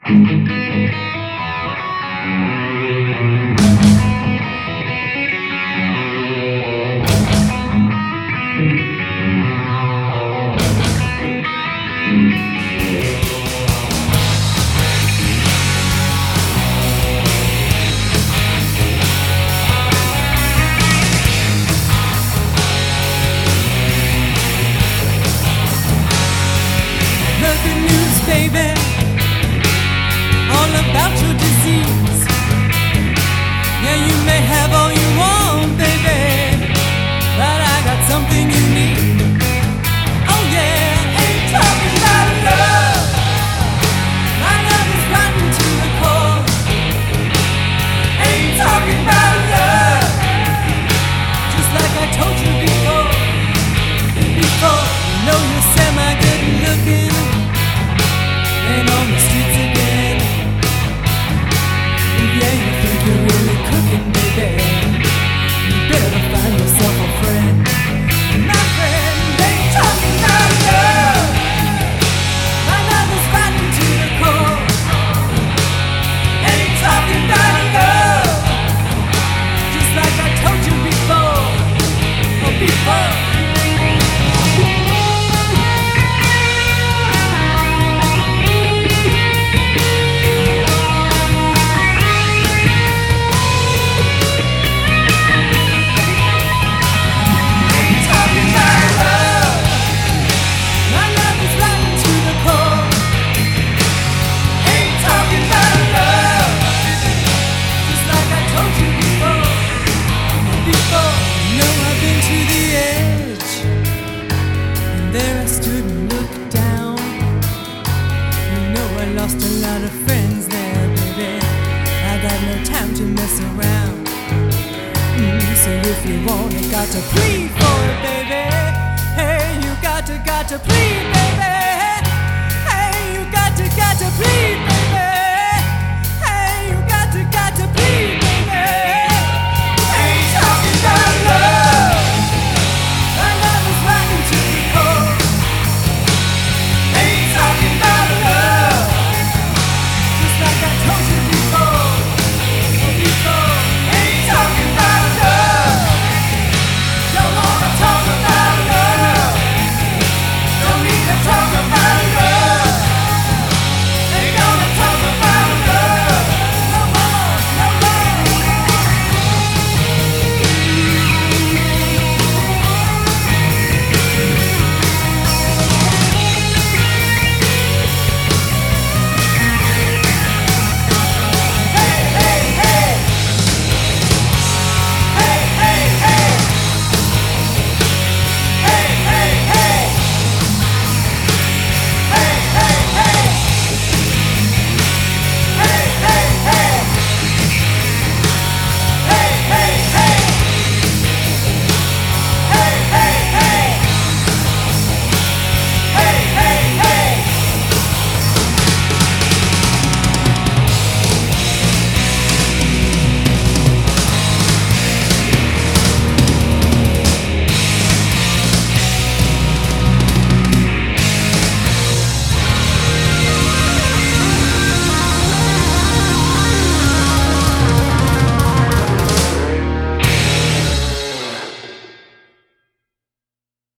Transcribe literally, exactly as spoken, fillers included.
Baby, all about your disease. Yeah, you may have all you want, baby, but I got something you need. Oh yeah, ain't talking about love. My love is rotten to the core. Ain't talking about love. Just like I told you before. Before, you know you're semi-good looking. And on the streets again. Yeah, you think you're really cooking, baby. You better find yourself a friend. My friend ain't talking about love. My love is rotten to the core. Ain't talking about love. Just like I told you before. Oh, before. Lost a lot of friends there, baby. I got no time to mess around. Mm, so if you want it, got to plead for it, baby. Hey, you got to, got to plead, baby.